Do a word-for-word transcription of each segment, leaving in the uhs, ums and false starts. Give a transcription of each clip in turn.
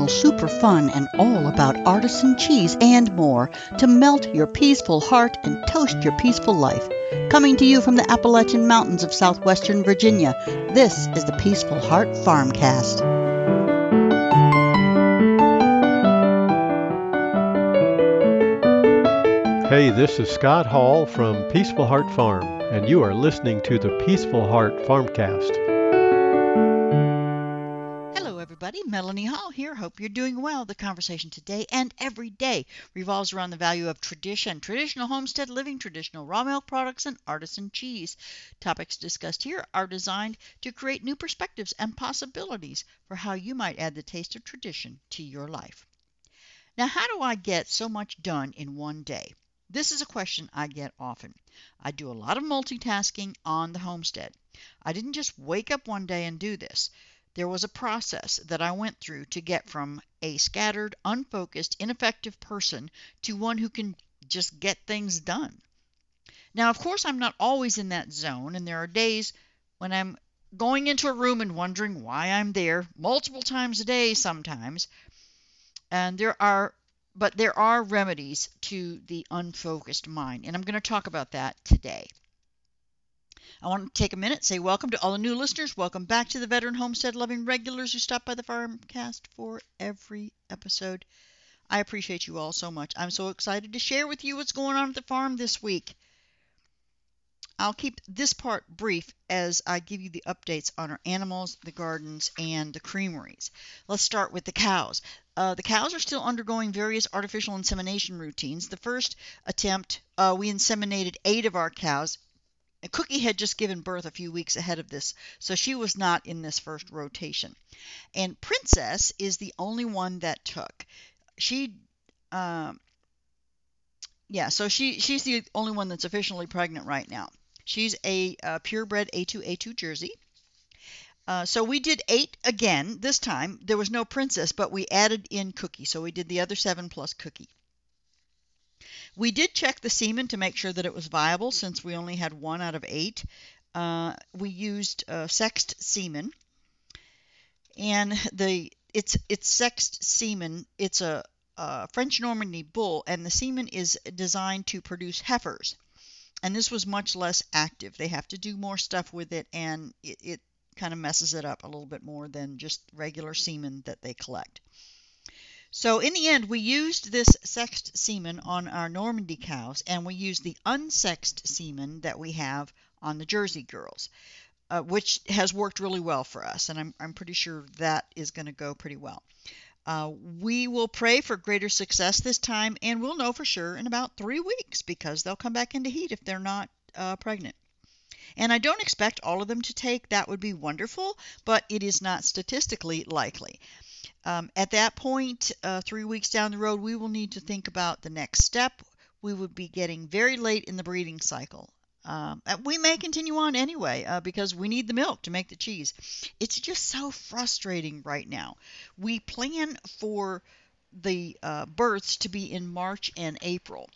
super fun, and all about artisan cheese and more to melt your peaceful heart and toast your peaceful life. Coming to you from the Appalachian Mountains of southwestern Virginia, this is the Peaceful Heart Farmcast. Hey, this is Scott Hall from Peaceful Heart Farm, and you are listening to the Peaceful Heart Farmcast. Hello, everybody. Melanie Hall here. Hope you're doing well. The conversation today and every day revolves around the value of tradition, traditional homestead living, traditional raw milk products, and artisan cheese. Topics discussed here are designed to create new perspectives and possibilities for how you might add the taste of tradition to your life. Now, how do I get so much done in one day? This is a question I get often. I do a lot of multitasking on the homestead. I didn't just wake up one day and do this. There was a process that I went through to get from a scattered, unfocused, ineffective person to one who can just get things done. Now, of course, I'm not always in that zone, and there are days when I'm going into a room and wondering why I'm there, multiple times a day sometimes. And there are, but there are remedies to the unfocused mind, and I'm going to talk about that today. I want to take a minute, say welcome to all the new listeners. Welcome back to the veteran homestead loving regulars who stop by the Farmcast for every episode. I appreciate you all so much. I'm so excited to share with you what's going on at the farm this week. I'll keep this part brief as I give you the updates on our animals, the gardens, and the creameries. Let's start with the cows. Uh, the cows are still undergoing various artificial insemination routines. The first attempt, uh, we inseminated eight of our cows. Cookie had just given birth a few weeks ahead of this, so she was not in this first rotation. And Princess is the only one that took. She, um, yeah, so she she's the only one that's officially pregnant right now. She's a uh, purebred A two A two Jersey. Uh, so we did eight again this time. There was no Princess, but we added in Cookie, so we did the other seven plus Cookie. We did check the semen to make sure that it was viable since we only had one out of eight. Uh, we used uh, sexed semen, and the it's it's sexed semen. It's a, a French Normandy bull, and the semen is designed to produce heifers. And this was much less active. They have to do more stuff with it, and it, it kind of messes it up a little bit more than just regular semen that they collect. So in the end, we used this sexed semen on our Normandy cows, and we used the unsexed semen that we have on the Jersey girls, uh, which has worked really well for us, and I'm, I'm pretty sure that is going to go pretty well. Uh, we will pray for greater success this time, and we'll know for sure in about three weeks because they'll come back into heat if they're not uh, pregnant. And I don't expect all of them to take. That would be wonderful, but it is not statistically likely. Um, at that point, uh, three weeks down the road, we will need to think about the next step. We would be getting very late in the breeding cycle. Um, we may continue on anyway uh, because we need the milk to make the cheese. It's just so frustrating right now. We plan for the uh, births to be in March and April.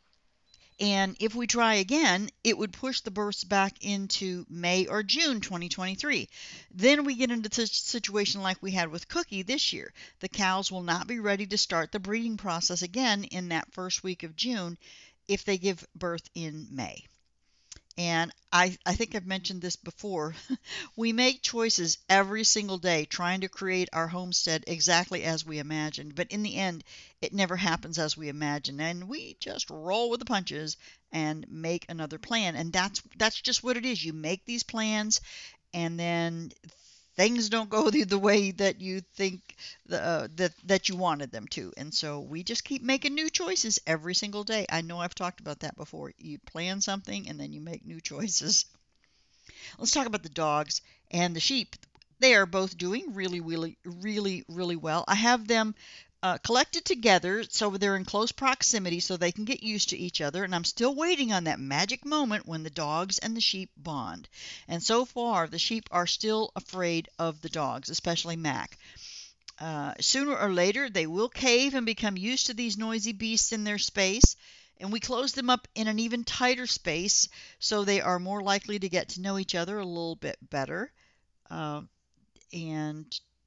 And if we try again, it would push the births back into May or June twenty twenty-three. Then we get into the situation like we had with Cookie this year. The cows will not be ready to start the breeding process again in that first week of June if they give birth in May. And I, I think I've mentioned this before. We make choices every single day trying to create our homestead exactly as we imagined. But in the end, it never happens as we imagine. And we just roll with the punches and make another plan. And that's that's just what it is. You make these plans, and then things don't go the, the way that you think the, uh, that that you wanted them to. And so we just keep making new choices every single day. I know I've talked about that before. You plan something and then you make new choices. Let's talk about the dogs and the sheep. They are both doing really, really, really, really well. I have them uh, collected together so they're in close proximity so they can get used to each other. And I'm still waiting on that magic moment when the dogs and the sheep bond. And so far, the sheep are still afraid of the dogs, especially Mac. Uh, sooner or later, they will cave and become used to these noisy beasts in their space. And we close them up in an even tighter space so they are more likely to get to know each other a little bit better. Uh, and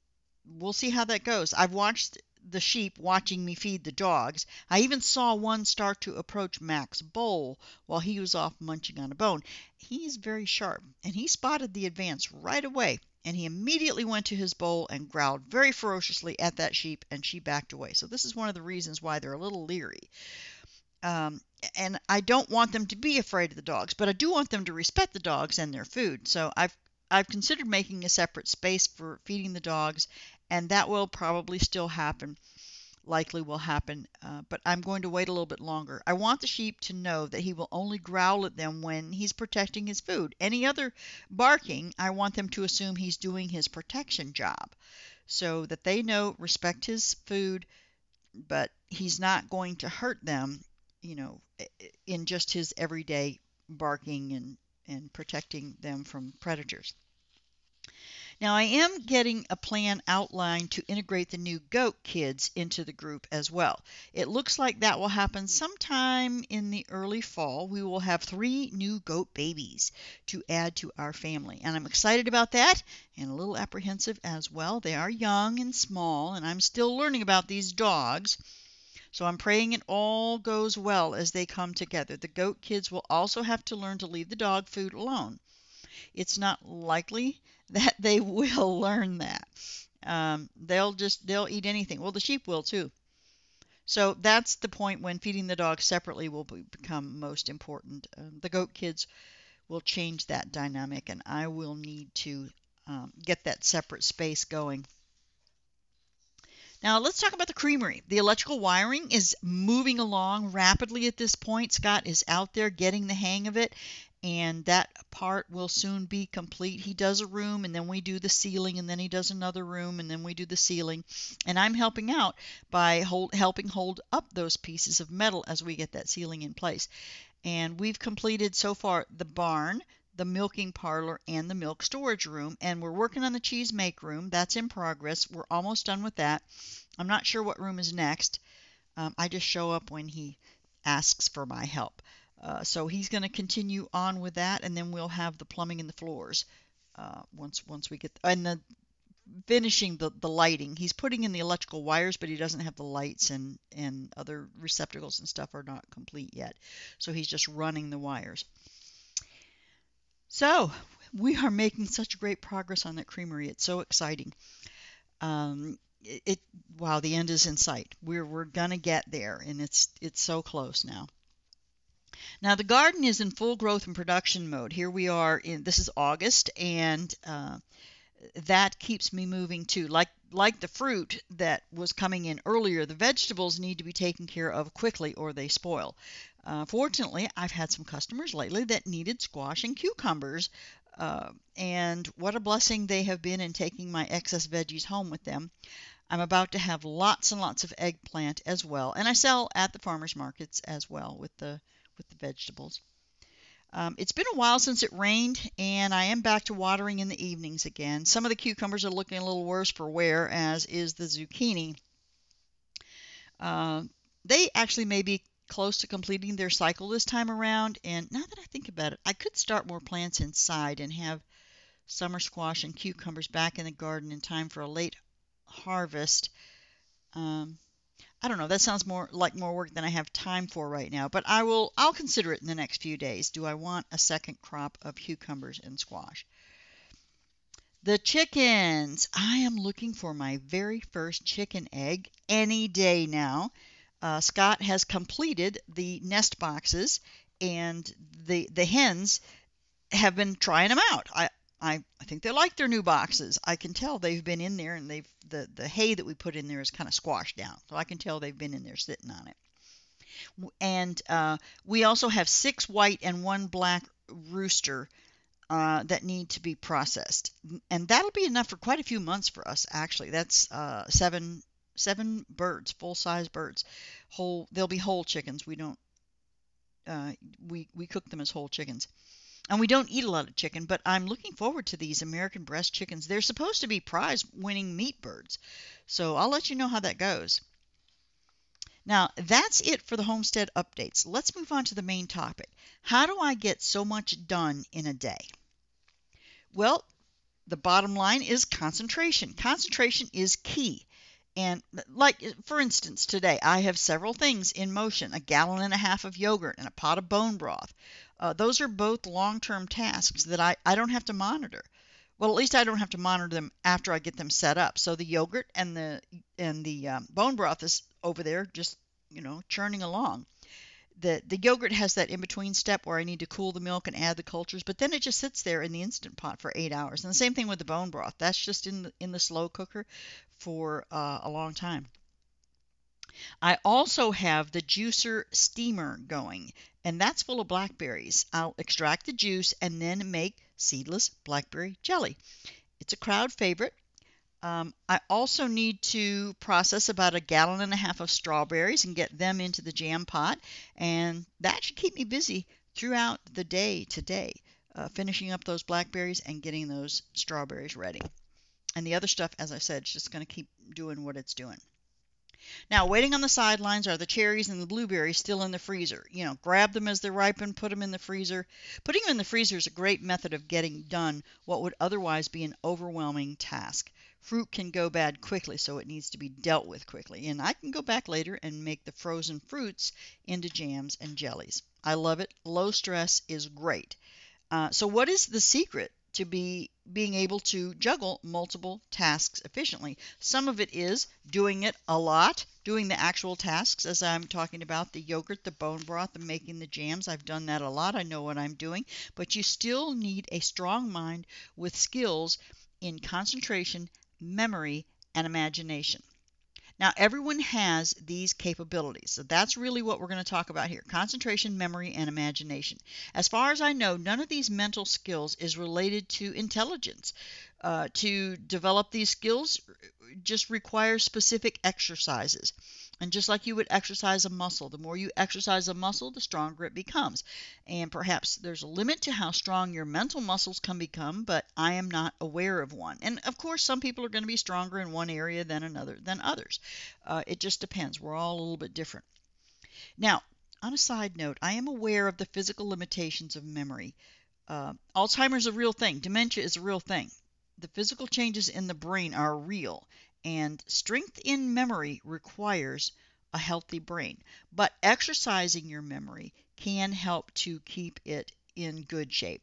we'll see how that goes. I've watched the sheep watching me feed the dogs. I even saw one start to approach Mac's bowl while he was off munching on a bone. He's very sharp, and he spotted the advance right away, and he immediately went to his bowl and growled very ferociously at that sheep, and she backed away. So this is one of the reasons why they're a little leery. Um, and I don't want them to be afraid of the dogs, but I do want them to respect the dogs and their food. So I've I've considered making a separate space for feeding the dogs, and that will probably still happen, likely will happen, uh, but I'm going to wait a little bit longer. I want the sheep to know that he will only growl at them when he's protecting his food. Any other barking, I want them to assume he's doing his protection job, so that they know, respect his food, but he's not going to hurt them, you know, in just his everyday barking and, and protecting them from predators. Now, I am getting a plan outlined to integrate the new goat kids into the group as well. It looks like that will happen sometime in the early fall. We will have three new goat babies to add to our family, and I'm excited about that and a little apprehensive as well. They are young and small, and I'm still learning about these dogs. So I'm praying it all goes well as they come together. The goat kids will also have to learn to leave the dog food alone. It's not likely that they will learn that. Um, they'll just they'll eat anything. Well, the sheep will too. So that's the point when feeding the dogs separately will be, become most important. Um, the goat kids will change that dynamic, and I will need to um, get that separate space going. Now let's talk about the creamery. The electrical wiring is moving along rapidly at this point. Scott is out there getting the hang of it, and that part will soon be complete. He does a room, and then we do the ceiling, and then he does another room, and then we do the ceiling. And I'm helping out by hold, helping hold up those pieces of metal as we get that ceiling in place. And we've completed so far the barn, the milking parlor, and the milk storage room, and we're working on the cheese make room. That's in progress. We're almost done with that. I'm not sure what room is next. Um, I just show up when he asks for my help. Uh, so he's going to continue on with that, and then we'll have the plumbing and the floors uh, once once we get and the finishing the, the lighting. He's putting in the electrical wires, but he doesn't have the lights, and and other receptacles and stuff are not complete yet. So he's just running the wires. So we are making such great progress on that creamery. It's so exciting. Um, it, it wow, the end is in sight. We're we're gonna get there, and it's it's so close now. Now the garden is in full growth and production mode. Here we are in this is August, and uh, that keeps me moving too. Like like the fruit that was coming in earlier, the vegetables need to be taken care of quickly or they spoil. Uh, fortunately, I've had some customers lately that needed squash and cucumbers, uh, and what a blessing they have been in taking my excess veggies home with them. I'm about to have lots and lots of eggplant as well, and I sell at the farmers markets as well with the with the vegetables. Um, it's been a while since it rained, and I am back to watering in the evenings again. Some of the cucumbers are looking a little worse for wear, as is the zucchini. Uh, they actually may be close to completing their cycle this time around, and now that I think about it, I could start more plants inside and have summer squash and cucumbers back in the garden in time for a late harvest. Um, I don't know. That sounds more like more work than I have time for right now, but I will. I'll consider it in the next few days. Do I want a second crop of cucumbers and squash? The chickens. I am looking for my very first chicken egg any day now. Uh, Scott has completed the nest boxes, and the the hens have been trying them out. I I, I think they like their new boxes. I can tell they've been in there, and they've the, the hay that we put in there is kind of squashed down. So I can tell they've been in there sitting on it. And uh, we also have six white and one black rooster uh, that need to be processed. And that'll be enough for quite a few months for us, actually. That's uh, seven seven birds, full-size birds. Whole, they'll be whole chickens. We don't uh, we we cook them as whole chickens. And we don't eat a lot of chicken, but I'm looking forward to these American breast chickens. They're supposed to be prize-winning meat birds, so I'll let you know how that goes. Now, that's it for the homestead updates. Let's move on to the main topic. How do I get so much done in a day? Well, the bottom line is concentration. Concentration is key. And like, for instance, today I have several things in motion, a gallon and a half of yogurt and a pot of bone broth. Uh, those are both long-term tasks that I, I don't have to monitor. Well, at least I don't have to monitor them after I get them set up. So the yogurt and the and the um, bone broth is over there just, you know, churning along. The the yogurt has that in-between step where I need to cool the milk and add the cultures, but then it just sits there in the Instant Pot for eight hours. And the same thing with the bone broth. That's just in the, in the slow cooker for uh, a long time. I also have the juicer steamer going, and that's full of blackberries. I'll extract the juice and then make seedless blackberry jelly. It's a crowd favorite. Um, I also need to process about a gallon and a half of strawberries and get them into the jam pot, and that should keep me busy throughout the day today, uh, finishing up those blackberries and getting those strawberries ready. And the other stuff, as I said, is just going to keep doing what it's doing. Now, waiting on the sidelines are the cherries and the blueberries still in the freezer. You know, grab them as they're ripened, put them in the freezer. Putting them in the freezer is a great method of getting done what would otherwise be an overwhelming task. Fruit can go bad quickly, so it needs to be dealt with quickly. And I can go back later and make the frozen fruits into jams and jellies. I love it. Low stress is great. Uh, so what is the secret to be being able to juggle multiple tasks efficiently? Some of it is doing it a lot, doing the actual tasks, as I'm talking about the yogurt, the bone broth, and making the jams. I've done that a lot. I know what I'm doing. But you still need a strong mind with skills in concentration, memory, and imagination. Now, everyone has these capabilities, so that's really what we're going to talk about here: concentration, memory, and imagination. As far as I know, none of these mental skills is related to intelligence. Uh, to develop these skills just requires specific exercises. And just like you would exercise a muscle, the more you exercise a muscle, the stronger it becomes. And perhaps there's a limit to how strong your mental muscles can become, but I am not aware of one. And of course, some people are going to be stronger in one area than another than others. Uh, it just depends. We're all a little bit different. Now, on a side note, I am aware of the physical limitations of memory. Uh, Alzheimer's is a real thing. Dementia is a real thing. The physical changes in the brain are real. And strength in memory requires a healthy brain. But exercising your memory can help to keep it in good shape.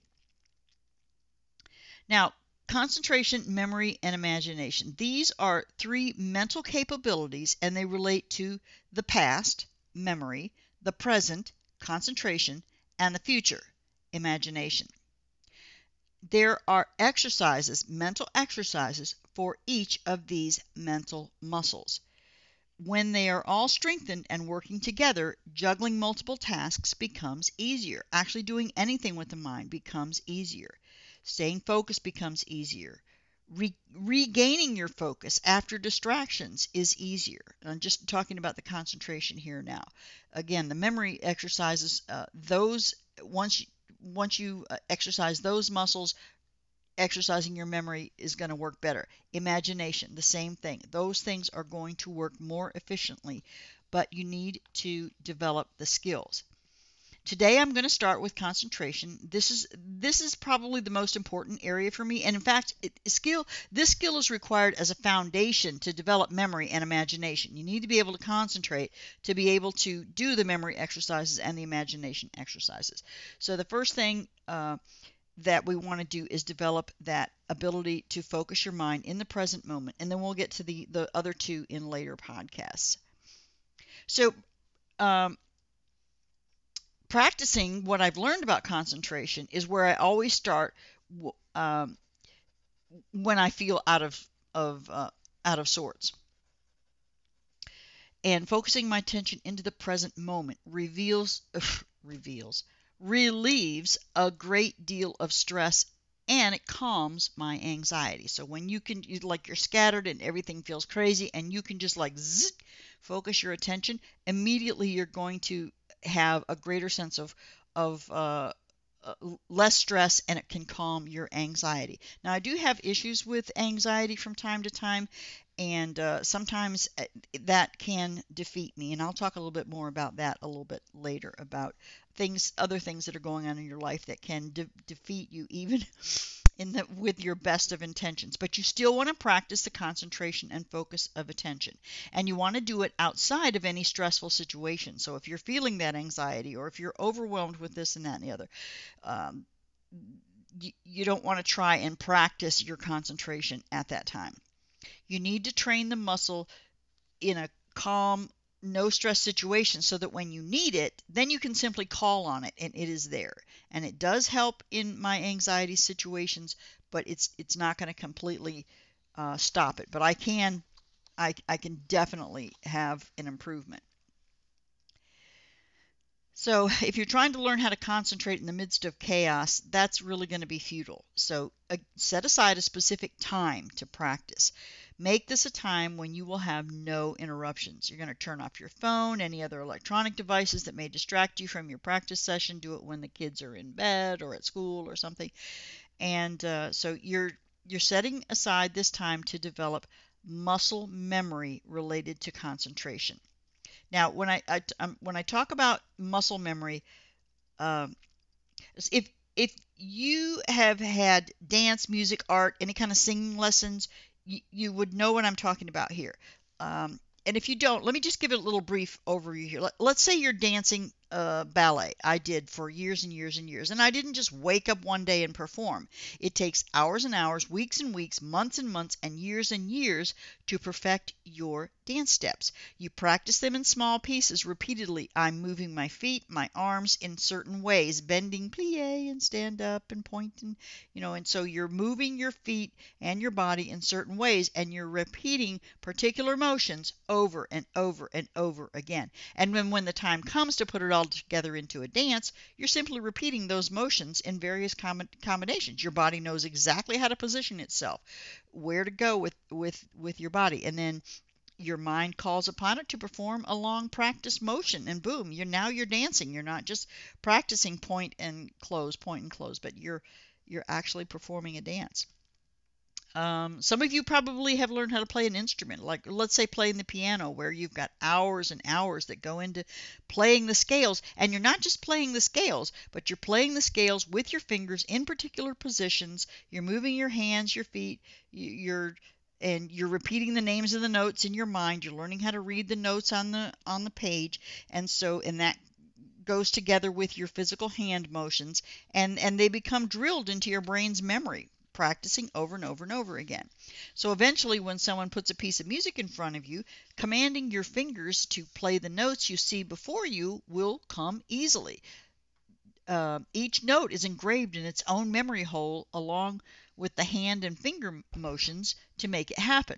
Now, concentration, memory, and imagination. These are three mental capabilities, and they relate to the past, memory, the present, concentration, and the future, imagination. There are exercises, mental exercises, for each of these mental muscles. When they are all strengthened and working together, juggling multiple tasks becomes easier. Actually doing anything with the mind becomes easier. Staying focused becomes easier. Re- regaining your focus after distractions is easier. I'm just talking about the concentration here now. Again, the memory exercises, uh, those once you, once you uh, exercise those muscles, exercising your memory is going to work better. Imagination, the same thing. Those things are going to work more efficiently, but you need to develop the skills. Today I'm going to start with concentration. This is this is probably the most important area for me, and in fact, it, skill this skill is required as a foundation to develop memory and imagination. You need to be able to concentrate to be able to do the memory exercises and the imagination exercises. So the first thing uh, that we want to do is develop that ability to focus your mind in the present moment, and then we'll get to the the other two in later podcasts. So um, practicing what I've learned about concentration is where I always start um, when I feel out of of uh, out of sorts. And focusing my attention into the present moment reveals uh, reveals relieves a great deal of stress, and it calms my anxiety. So when you can, you, like you're scattered and everything feels crazy, and you can just like zzz, focus your attention, immediately you're going to have a greater sense of of uh, uh, less stress, and it can calm your anxiety. Now, I do have issues with anxiety from time to time, and uh, sometimes that can defeat me, and I'll talk a little bit more about that a little bit later, about things, other things that are going on in your life that can de- defeat you even in the, with your best of intentions, but you still want to practice the concentration and focus of attention. And you want to do it outside of any stressful situation. So if you're feeling that anxiety, or if you're overwhelmed with this and that and the other, um, you, you don't want to try and practice your concentration at that time. You need to train the muscle in a calm, no stress situation so that when you need it, then you can simply call on it and it is there. And it does help in my anxiety situations, but it's it's not going to completely uh, stop it. But I can I, I can definitely have an improvement. So if you're trying to learn how to concentrate in the midst of chaos, that's really going to be futile. So uh, set aside a specific time to practice. Make this a time when you will have no interruptions. You're going to turn off your phone, any other electronic devices that may distract you from your practice session. Do it when the kids are in bed or at school or something. And uh, so you're you're setting aside this time to develop muscle memory related to concentration. Now, when I, I um, when I talk about muscle memory, um, if if you have had dance, music, art, any kind of singing lessons, you, you would know what I'm talking about here. Um, and if you don't, let me just give it a little brief overview here. Let, let's say you're dancing uh, ballet. I did for years and years and years. And I didn't just wake up one day and perform. It takes hours and hours, weeks and weeks, months and months, and years and years to perfect your dance steps. You practice them in small pieces repeatedly. I'm moving my feet, my arms in certain ways, bending plie and stand up and point, and you know, and so you're moving your feet and your body in certain ways, and you're repeating particular motions over and over and over again. And then when the time comes to put it all together into a dance, you're simply repeating those motions in various com- combinations. Your body knows exactly how to position itself, where to go with with with your body, and then your mind calls upon it to perform a long practice motion, and boom, you're now you're dancing. You're not just practicing point and close, point and close, but you're you're actually performing a dance. Um, some of you probably have learned how to play an instrument, like let's say playing the piano, where you've got hours and hours that go into playing the scales, and you're not just playing the scales, but you're playing the scales with your fingers in particular positions. You're moving your hands, your feet, you're and you're repeating the names of the notes in your mind. You're learning how to read the notes on the on the page, and so and that goes together with your physical hand motions, and and they become drilled into your brain's memory, practicing over and over and over again. So eventually, when someone puts a piece of music in front of you, commanding your fingers to play the notes you see before you will come easily. Uh, each note is engraved in its own memory hole along with the hand and finger motions to make it happen.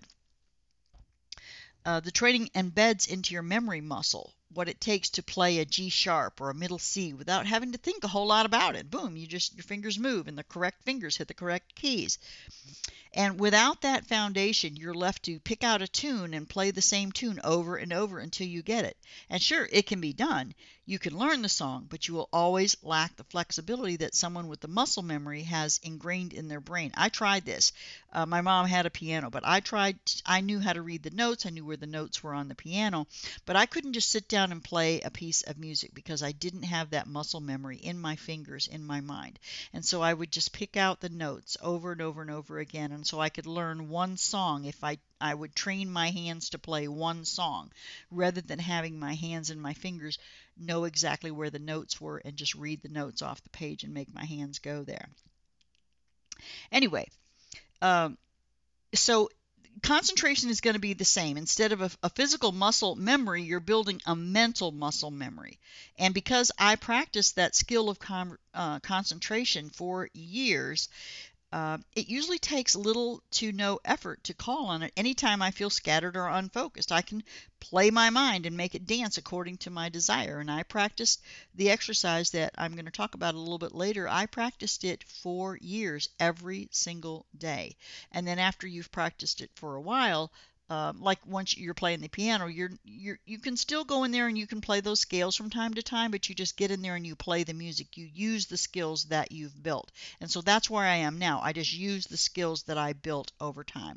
Uh, the training embeds into your memory muscle what it takes to play a G sharp or a middle C without having to think a whole lot about it. Boom, you just your fingers move and the correct fingers hit the correct keys. And without that foundation, you're left to pick out a tune and play the same tune over and over until you get it. And sure, it can be done. You can learn the song, but you will always lack the flexibility that someone with the muscle memory has ingrained in their brain. I tried this. Uh, my mom had a piano, but I tried, I knew how to read the notes. I knew where the notes were on the piano, but I couldn't just sit down and play a piece of music because I didn't have that muscle memory in my fingers, in my mind. And so I would just pick out the notes over and over and over again. And so I could learn one song if I, I would train my hands to play one song rather than having my hands and my fingers know exactly where the notes were and just read the notes off the page and make my hands go there. Anyway, um, so concentration is going to be the same. Instead of a, a physical muscle memory, you're building a mental muscle memory. And because I practiced that skill of con- uh, concentration for years, Uh, it usually takes little to no effort to call on it. Anytime I feel scattered or unfocused, I can play my mind and make it dance according to my desire. And I practiced the exercise that I'm going to talk about a little bit later. I practiced it for years, every single day. And then after you've practiced it for a while, um, like once you're playing the piano, you're you're you can still go in there and you can play those scales from time to time, but you just get in there and you play the music. You use the skills that you've built. And so that's where I am now. I just use the skills that I built over time.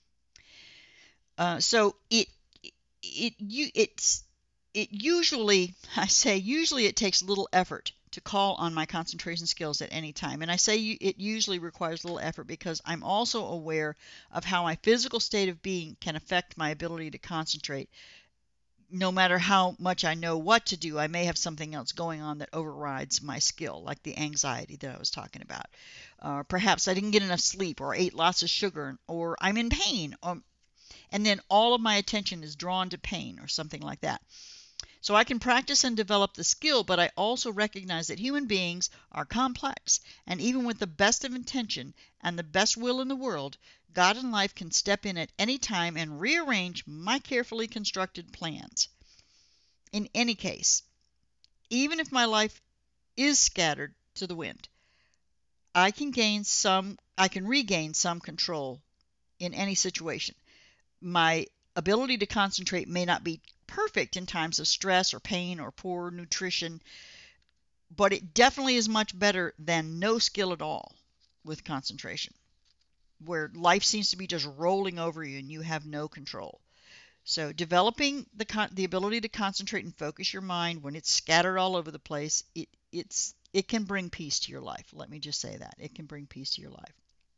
Uh, so it it you it's it usually I say usually it takes little effort to call on my concentration skills at any time. And I say it usually requires little effort because I'm also aware of how my physical state of being can affect my ability to concentrate. No matter how much I know what to do, I may have something else going on that overrides my skill, like the anxiety that I was talking about. Uh, perhaps I didn't get enough sleep, or ate lots of sugar, or I'm in pain, or, and then all of my attention is drawn to pain or something like that. So I can practice and develop the skill, but I also recognize that human beings are complex, and even with the best of intention and the best will in the world, God and life can step in at any time and rearrange my carefully constructed plans. In any case, even if my life is scattered to the wind, I can gain some, I can regain some control in any situation. My ability to concentrate may not be perfect in times of stress or pain or poor nutrition, but it definitely is much better than no skill at all with concentration, where life seems to be just rolling over you and you have no control. So developing the con- the ability to concentrate and focus your mind when it's scattered all over the place, it it's it can bring peace to your life. Let me just say that. It can bring peace to your life.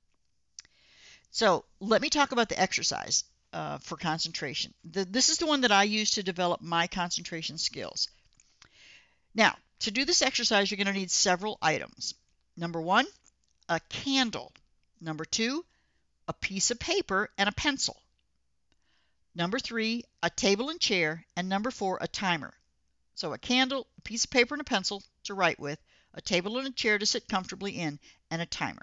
So let me talk about the exercise uh, for concentration. The, this is the one that I use to develop my concentration skills. Now, to do this exercise, you're going to need several items. Number one, a candle. Number two, a piece of paper and a pencil. Number three, a table and chair. And number four, a timer. So a candle, a piece of paper and a pencil to write with, a table and a chair to sit comfortably in, and a timer.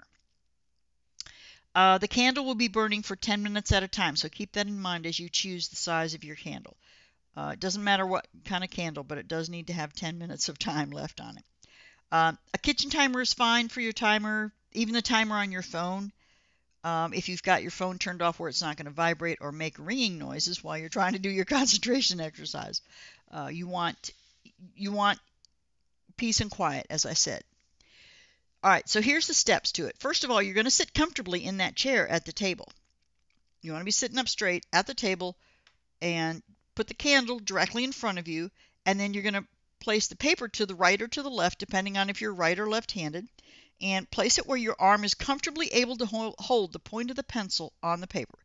Uh, the candle will be burning for ten minutes at a time, so keep that in mind as you choose the size of your candle. Uh, it doesn't matter what kind of candle, but it does need to have ten minutes of time left on it. Uh, a kitchen timer is fine for your timer, even the timer on your phone. Um, if you've got your phone turned off where it's not going to vibrate or make ringing noises while you're trying to do your concentration exercise. Uh, you want you want peace and quiet, as I said. All right, so here's the steps to it. First of all, you're going to sit comfortably in that chair at the table. You want to be sitting up straight at the table and put the candle directly in front of you, and then you're going to place the paper to the right or to the left, depending on if you're right or left-handed, and place it where your arm is comfortably able to hold the point of the pencil on the paper.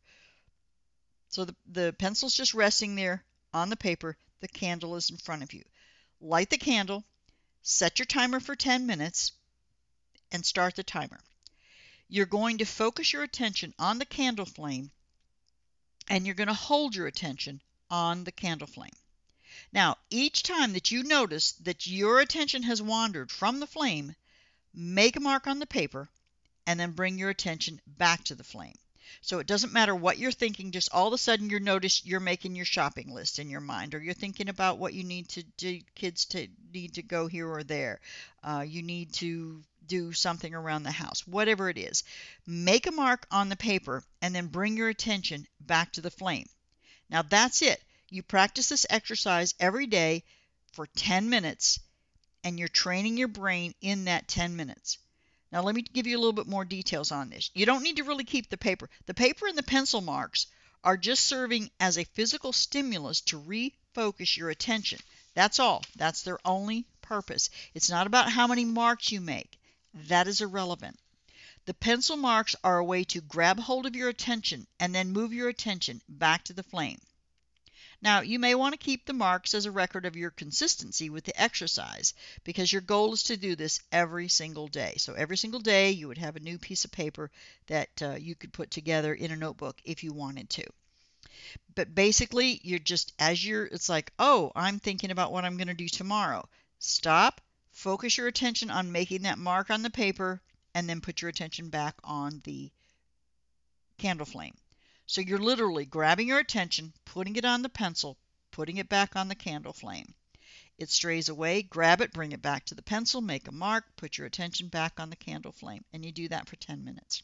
So the, the pencil's just resting there on the paper. The candle is in front of you. Light the candle, set your timer for ten minutes, and start the timer. You're going to focus your attention on the candle flame, and you're going to hold your attention on the candle flame. Now, each time that you notice that your attention has wandered from the flame, make a mark on the paper, and then bring your attention back to the flame. So it doesn't matter what you're thinking, just all of a sudden you notice you're making your shopping list in your mind, or you're thinking about what you need to do, kids to need to go here or there. Uh, you need to do something around the house, whatever it is. Make a mark on the paper and then bring your attention back to the flame. Now that's it. You practice this exercise every day for ten minutes, and you're training your brain in that ten minutes. Now let me give you a little bit more details on this. You don't need to really keep the paper. The paper and the pencil marks are just serving as a physical stimulus to refocus your attention. That's all. That's their only purpose. It's not about how many marks you make. That is irrelevant. The pencil marks are a way to grab hold of your attention and then move your attention back to the flame. Now, you may want to keep the marks as a record of your consistency with the exercise, because your goal is to do this every single day. So every single day you would have a new piece of paper that uh, you could put together in a notebook if you wanted to. But basically, you're just, as you're, it's like, oh, I'm thinking about what I'm going to do tomorrow. Stop, focus your attention on making that mark on the paper, and then put your attention back on the candle flame. So you're literally grabbing your attention, putting it on the pencil, putting it back on the candle flame. It strays away, grab it, bring it back to the pencil, make a mark, put your attention back on the candle flame, and you do that for ten minutes.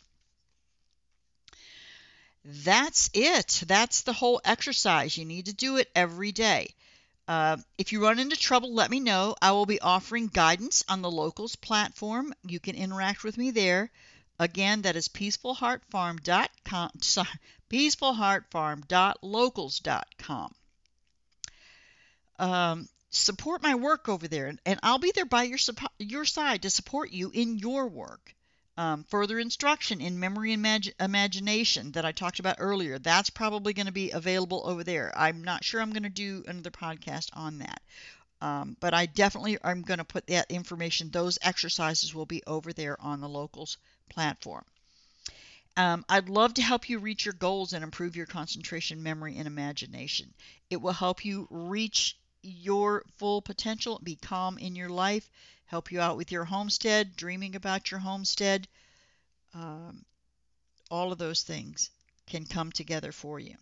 That's it. That's the whole exercise. You need to do it every day. Uh, if you run into trouble, let me know. I will be offering guidance on the Locals platform. You can interact with me there. Again, that is peaceful heart farm dot com. Sorry, peaceful heart farm dot locals dot com. Um, support my work over there, and I'll be there by your your side to support you in your work. Um, further instruction in memory and imag- imagination that I talked about earlier, that's probably going to be available over there. I'm not sure I'm going to do another podcast on that. Um, but I definitely am going to put that information, those exercises will be over there on the Locals platform. Um, I'd love to help you reach your goals and improve your concentration, memory, and imagination. It will help you reach your full potential, be calm in your life, help you out with your homestead, dreaming about your homestead. Um, all of those things can come together for you.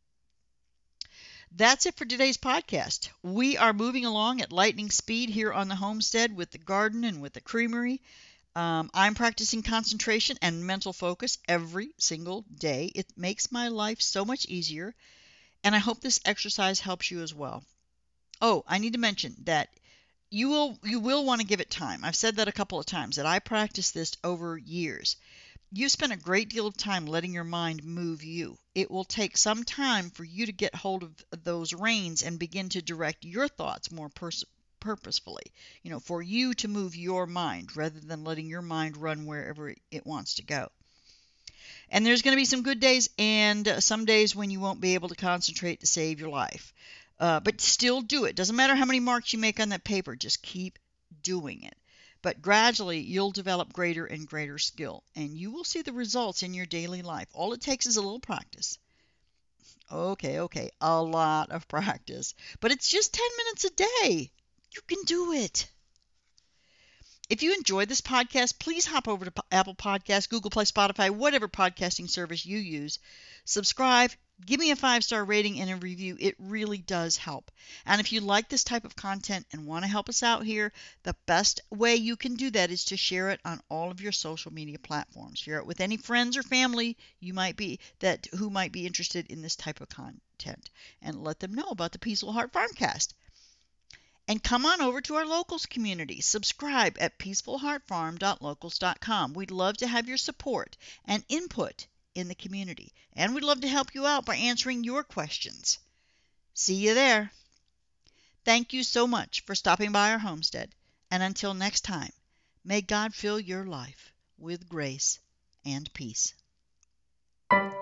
That's it for today's podcast. We are moving along at lightning speed here on the homestead with the garden and with the creamery. Um, I'm practicing concentration and mental focus every single day. It makes my life so much easier, and I hope this exercise helps you as well. Oh, I need to mention that you will you will want to give it time. I've said that a couple of times, that I practiced this over years. You spend a great deal of time letting your mind move you. It will take some time for you to get hold of those reins and begin to direct your thoughts more pers- purposefully. You know, for you to move your mind rather than letting your mind run wherever it wants to go. And there's going to be some good days and uh, some days when you won't be able to concentrate to save your life. Uh, but still do it. Doesn't matter how many marks you make on that paper. Just keep doing it. But gradually, you'll develop greater and greater skill, and you will see the results in your daily life. All it takes is a little practice. Okay, okay, a lot of practice. But it's just ten minutes a day. You can do it. If you enjoyed this podcast, please hop over to Apple Podcasts, Google Play, Spotify, whatever podcasting service you use. Subscribe. Give me a five-star rating and a review. It really does help. And if you like this type of content and want to help us out here, the best way you can do that is to share it on all of your social media platforms. Share it with any friends or family you might be that who might be interested in this type of content, and let them know about the Peaceful Heart Farmcast. And come on over to our Locals community. Subscribe at peaceful heart farm dot locals dot com. We'd love to have your support and input in the community, and we'd love to help you out by answering your questions. See you there. Thank you so much for stopping by our homestead, and until next time, may God fill your life with grace and peace.